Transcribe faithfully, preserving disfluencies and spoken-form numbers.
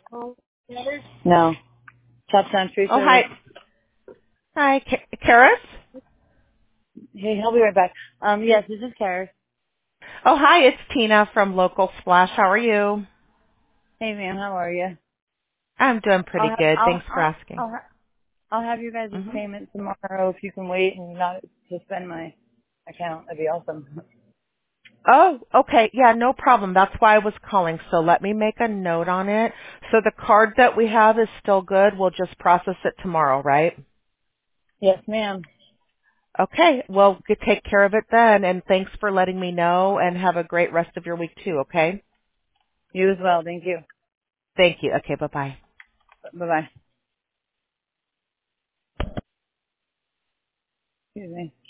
No. Top Century Oh, Service. hi. Hi, Ka- Karis? Hey, I'll be right back. Um, yes, this is Karis. Oh, hi, it's Tina from Local Splash. How are you? Hey, ma'am, how are you? I'm doing I'll pretty have, good. I'll, Thanks for I'll, asking. I'll, ha- I'll have you guys' hmm payment tomorrow if you can wait and not suspend my account. That'd be awesome. Oh, okay. Yeah, no problem. That's why I was calling. So let me make a note on it. So the card that we have is still good. We'll just process it tomorrow, right? Yes, ma'am. Okay. Well, g- take care of it then. And thanks for letting me know and have a great rest of your week too, okay? You as well. Thank you. Thank you. Okay, bye-bye. Bye-bye. Excuse me.